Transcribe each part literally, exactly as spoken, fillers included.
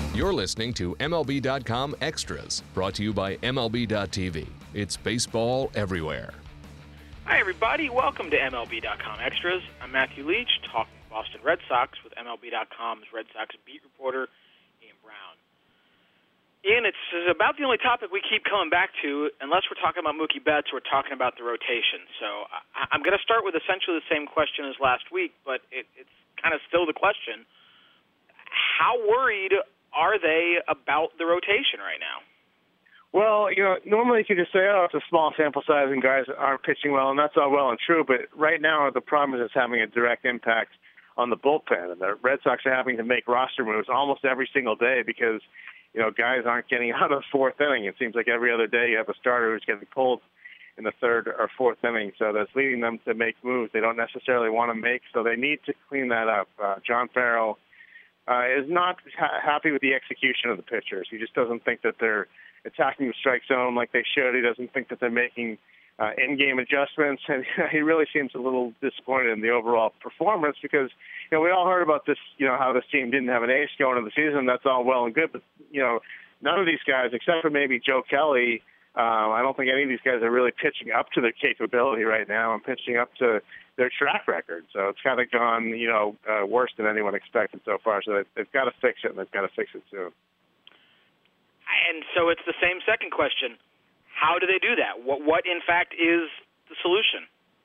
You're listening to M L B dot com Extras, brought to you by M L B dot T V. It's baseball everywhere. Hi, everybody. Welcome to M L B dot com Extras. I'm Matthew Leach, talking Boston Red Sox with M L B dot com's Red Sox beat reporter, Ian Brown. Ian, it's about the only topic we keep coming back to, unless we're talking about Mookie Betts, we're talking about the rotation. So I- I'm going to start with essentially the same question as last week, but it, it's kind of still the question. How worried are they about the rotation right now? Well, you know, normally you could just say, oh, it's a small sample size and guys aren't pitching well, and that's all well and true, but right now the problem is it's having a direct impact on the bullpen, and the Red Sox are having to make roster moves almost every single day because, you know, guys aren't getting out of the fourth inning. It seems like every other day you have a starter who's getting pulled in the third or fourth inning, so that's leading them to make moves they don't necessarily want to make, so they need to clean that up. Uh, John Farrell uh, is not ha- happy with the execution of the pitchers. He just doesn't think that they're attacking the strike zone like they should. He doesn't think that they're making uh, in-game adjustments, and he really seems a little disappointed in the overall performance because, you know, we all heard about this, you know, how this team didn't have an ace going into the season. That's all well and good, but, you know, none of these guys, except for maybe Joe Kelly, um, I don't think any of these guys are really pitching up to their capability right now and pitching up to their track record. So it's kind of gone, you know, uh, worse than anyone expected so far. So they've, they've got to fix it, and they've got to fix it soon. And so it's the same second question. How do they do that? What, what in fact, is the solution?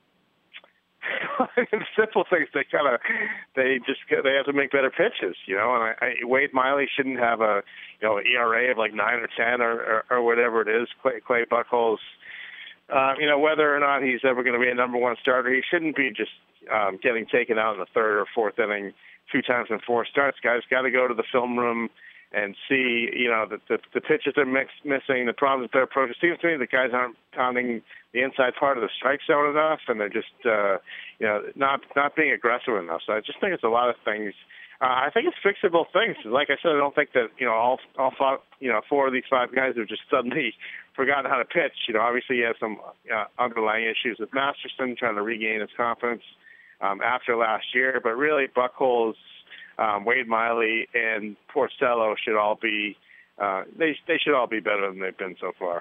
Simple things. They kind of, they just, they have to make better pitches, you know. And I, I, Wade Miley shouldn't have a, you know, E R A of like nine or ten or, or, or whatever it is. Clay, Clay Buchholz, uh, you know, whether or not he's ever going to be a number one starter, he shouldn't be just um, getting taken out in the third or fourth inning two times in four starts. Guys got to go to the film room and see, you know, the, the, the pitches are mix, missing, the problems with their approach. It seems to me the guys aren't pounding the inside part of the strike zone enough, and they're just, uh, you know, not not being aggressive enough. So I just think it's a lot of things. Uh, I think it's fixable things. Like I said, I don't think that, you know, all all five, you know, four of these five guys have just suddenly forgotten how to pitch. You know, obviously he has some uh, underlying issues with Masterson, trying to regain his confidence um, after last year. But really, Buchholz, Um, Wade Miley, and Porcello should all be uh, they they should all be better than they've been so far.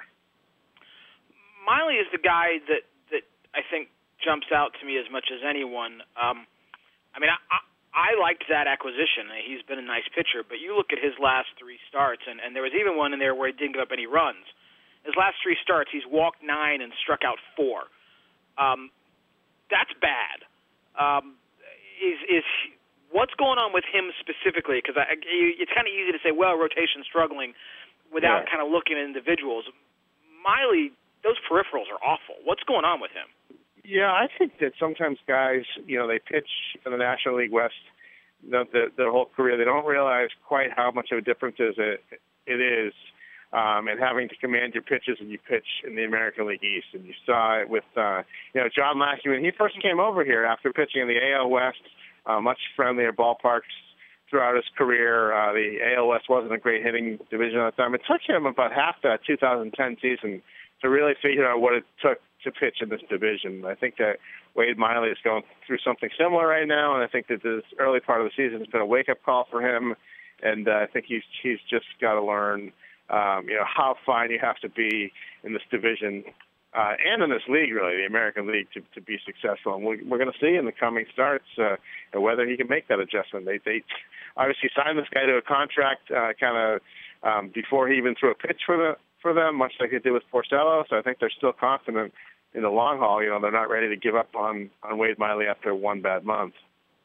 Miley is the guy that, that I think jumps out to me as much as anyone. Um, I mean, I, I, I liked that acquisition. He's been a nice pitcher, but you look at his last three starts, and, and there was even one in there where he didn't give up any runs. His last three starts, he's walked nine and struck out four. Um, that's bad. Um, is is What's going on with him specifically? Because it's kind of easy to say, well, rotation's struggling without yeah. kind of looking at individuals. Miley, those peripherals are awful. What's going on with him? Yeah, I think that sometimes guys, you know, they pitch in the National League West the, the, their whole career. They don't realize quite how much of a difference it, it is um, and having to command your pitches when you pitch in the American League East. And you saw it with, uh, you know, John Lackey when he first came over here after pitching in the A L West. Uh, much friendlier ballparks throughout his career. Uh, the A L West wasn't a great hitting division at the time. It took him about half that two thousand ten season to really figure out what it took to pitch in this division. I think that Wade Miley is going through something similar right now, and I think that this early part of the season has been a wake-up call for him, and uh, I think he's he's just got to learn um, you know, how fine you have to be in this division Uh, and in this league, really, the American League, to, to be successful. And we, we're going to see in the coming starts uh, whether he can make that adjustment. They, they obviously signed this guy to a contract uh, kind of um, before he even threw a pitch for the for them, much like they did with Porcello. So I think they're still confident in the long haul. You know, they're not ready to give up on, on Wade Miley after one bad month.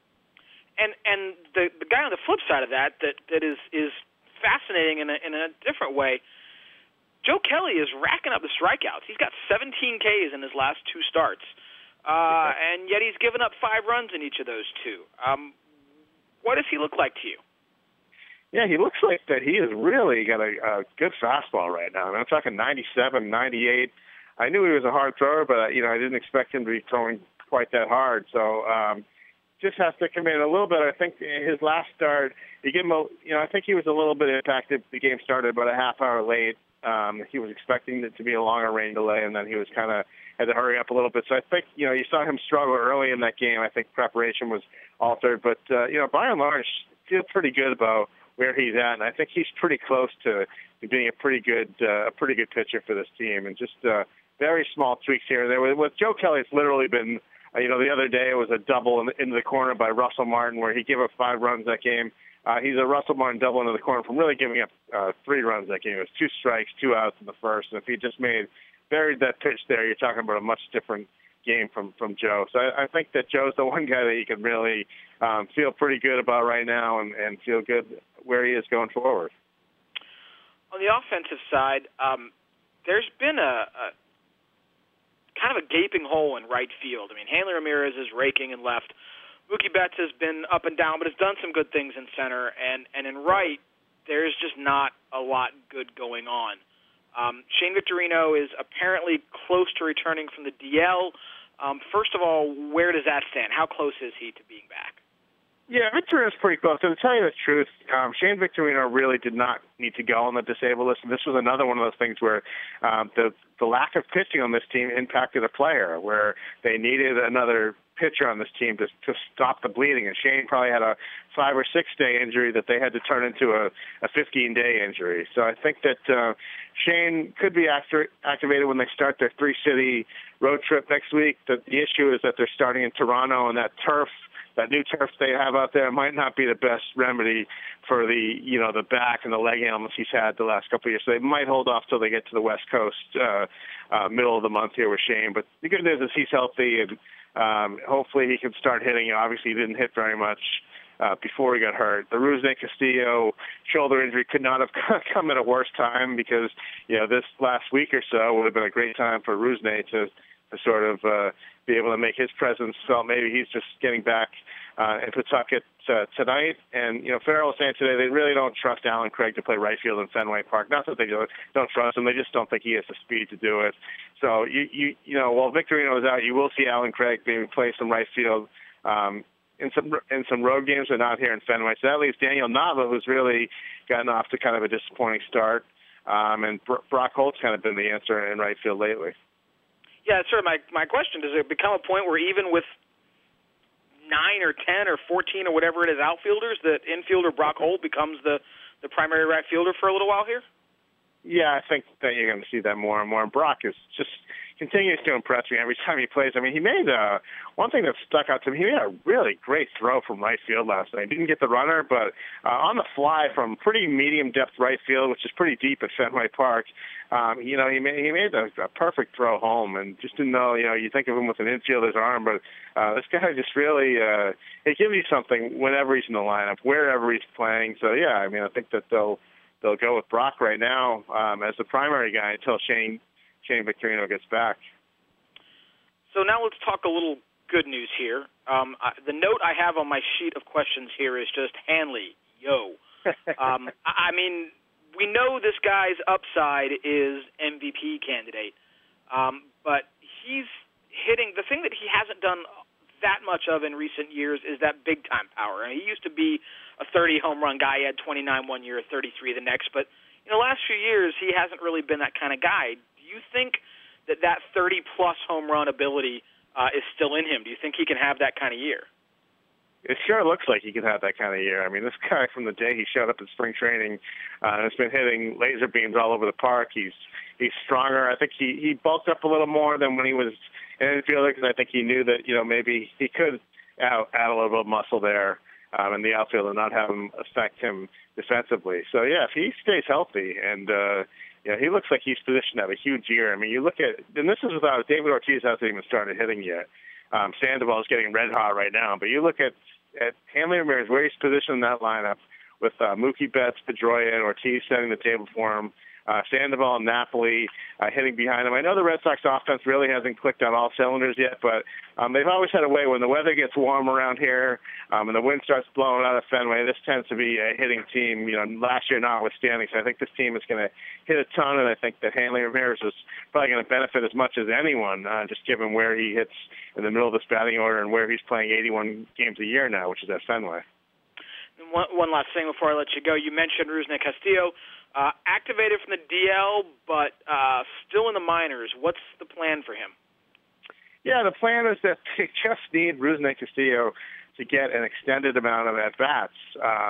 And and the the guy on the flip side of that that, that is is fascinating in a, in a different way. Joe Kelly is racking up the strikeouts. He's got seventeen Ks in his last two starts, uh, and yet he's given up five runs in each of those two. Um, what does he look like to you? Yeah, he looks like that he has really got a, a good fastball right now. I mean, I'm talking ninety-seven, ninety-eight. I knew he was a hard thrower, but you know, I didn't expect him to be throwing quite that hard. So um, just has to come in a little bit. I think his last start, he gave him a, you know, I think he was a little bit impacted. The game started about a half hour late. Um, he was expecting it to be a longer rain delay, and then he was kind of had to hurry up a little bit. So I think, you know, you saw him struggle early in that game. I think preparation was altered. But, uh, you know, by and large, feel pretty good about where he's at, and I think he's pretty close to, to being a pretty good uh, a pretty good pitcher for this team. And just uh, very small tweaks here and there. With, with Joe Kelly, it's literally been, uh, you know, the other day it was a double in the, into the corner by Russell Martin where he gave up five runs that game. Uh, he's a Russell Martin double into the corner from really giving up uh, three runs that game. It was two strikes, two outs in the first, and if he just made buried that pitch there, you're talking about a much different game from, from Joe. So I, I think that Joe's the one guy that you can really um, feel pretty good about right now and, and feel good where he is going forward. On the offensive side, um, there's been a, a kind of a gaping hole in right field. I mean, Hanley Ramirez is raking in left. Mookie Betts has been up and down, but has done some good things in center. And, and in right, there's just not a lot good going on. Um, Shane Victorino is apparently close to returning from the D L. Um, first of all, where does that stand? How close is he to being back? Yeah, Victorino's pretty close. And to tell you the truth, um, Shane Victorino really did not need to go on the disabled list. And this was another one of those things where um, the the lack of pitching on this team impacted a player, where they needed another pitcher on this team to to stop the bleeding. And Shane probably had a five or six day injury that they had to turn into a, a fifteen day injury. So I think that uh, Shane could be acti- activated when they start their three city road trip next week. The, the issue is that they're starting in Toronto, and that turf, that new turf they have out there, might not be the best remedy for the, you know, the back and the leg ailments he's had the last couple of years. So they might hold off till they get to the West Coast, uh, uh, middle of the month here with Shane. But the good news is he's healthy, and um, hopefully he can start hitting. Obviously, he didn't hit very much uh, before he got hurt. The Rusney Castillo shoulder injury could not have come at a worse time, because, you know, this last week or so would have been a great time for Rusney to, to sort of uh, be able to make his presence felt. Maybe he's just getting back uh, in Pawtucket uh, tonight. And, you know, Farrell was saying today they really don't trust Alan Craig to play right field in Fenway Park. Not that they don't, don't trust him, they just don't think he has the speed to do it. So, you you, you know, while Victorino is out, you will see Alan Craig maybe play some right field um, in some in some road games, but not here in Fenway. So that leaves Daniel Nava, who's really gotten off to kind of a disappointing start. Um, and Brock Holt's kind of been the answer in right field lately. Yeah, that's sort of my, my question. Does it become a point where even with nine or ten or fourteen or whatever it is outfielders, that infielder Brock Holt becomes the, the primary right fielder for a little while here? Yeah, I think that you're going to see that more and more. And Brock is just continues to impress me every time he plays. I mean, he made uh, one thing that stuck out to me. He made a really great throw from right field last night. He didn't get the runner, but uh, on the fly from pretty medium depth right field, which is pretty deep at Fenway Park. Um, you know, he made he made a, a perfect throw home, and just didn't know. You know, you think of him with an infielder's arm, but uh, this guy just really uh, it gives you something whenever he's in the lineup, wherever he's playing. So yeah, I mean, I think that they'll they'll go with Brock right now um, as the primary guy until Shane Shane Victorino gets back. So now let's talk a little good news here. Um, I, the note I have on my sheet of questions here is just Hanley, yo. um, I, I mean. We know this guy's upside is M V P candidate, um, but he's hitting. The thing that he hasn't done that much of in recent years is that big-time power. I mean, he used to be a thirty home run guy. He had twenty-nine one year, thirty-three the next. But in the last few years, he hasn't really been that kind of guy. Do you think that that thirty-plus home run ability uh, is still in him? Do you think he can have that kind of year? It sure looks like he could have that kind of year. I mean, this guy from the day he showed up in spring training uh, has been hitting laser beams all over the park. He's he's stronger. I think he, he bulked up a little more than when he was an infielder, because I think he knew that, you know, maybe he could add, add a little bit of muscle there um, in the outfield and not have him affect him defensively. So, yeah, if he stays healthy and, uh, you know, he looks like he's positioned to have a huge year. I mean, you look at, and this is without David Ortiz hasn't even started hitting yet. Um, Sandoval is getting red hot right now, but you look at, at Hanley Ramirez, where he's positioned in that lineup with uh, Mookie Betts, Pedroia, and Ortiz setting the table for him. Uh, Sandoval and Napoli uh, hitting behind him. I know the Red Sox offense really hasn't clicked on all cylinders yet, but um, they've always had a way when the weather gets warm around here um, and the wind starts blowing out of Fenway. This tends to be a hitting team, you know, last year notwithstanding. So I think this team is going to hit a ton, and I think that Hanley Ramirez is probably going to benefit as much as anyone, uh, just given where he hits in the middle of this batting order and where he's playing eighty-one games a year now, which is at Fenway. One, one last thing before I let you go. You mentioned Rusney Castillo. Uh, activated from the D L, but uh, still in the minors. What's the plan for him? Yeah, the plan is that they just need Rusney Castillo to get an extended amount of at-bats. Um,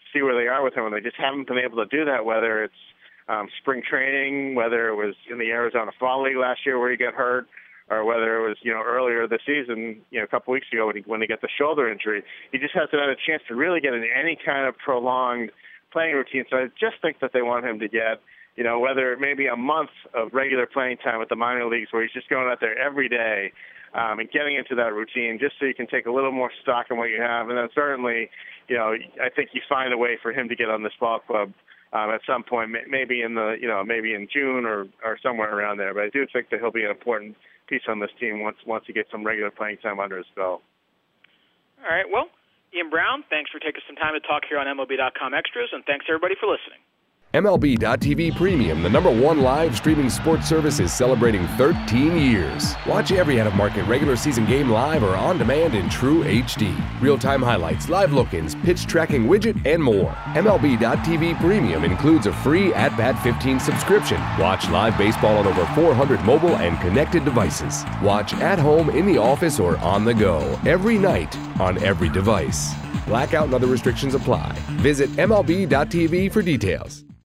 see where they are with him, and they just haven't been able to do that, whether it's um, spring training, whether it was in the Arizona Fall League last year where he got hurt, or whether it was, you know, earlier this season, you know, a couple weeks ago when he, when he got the shoulder injury. He just hasn't had a chance to really get in any kind of prolonged playing routine. So I just think that they want him to get, you know, whether it may be a month of regular playing time with the minor leagues where he's just going out there every day um, and getting into that routine just so you can take a little more stock in what you have. And then certainly, you know, I think you find a way for him to get on this ball club um, at some point, maybe in the, you know, maybe in June or, or somewhere around there. But I do think that he'll be an important piece on this team once once he gets some regular playing time under his belt. All right. Well, Ian Browne, thanks for taking some time to talk here on M L B dot com Extras, and thanks everybody for listening. M L B dot T V Premium, the number one live streaming sports service, is celebrating thirteen years. Watch every out-of-market regular season game live or on demand in true H D. Real-time highlights, live look-ins, pitch tracking widget, and more. M L B dot T V Premium includes a free At Bat fifteen subscription. Watch live baseball on over four hundred mobile and connected devices. Watch at home, in the office, or on the go every night on every device. Blackout and other restrictions apply. Visit M L B dot T V for details.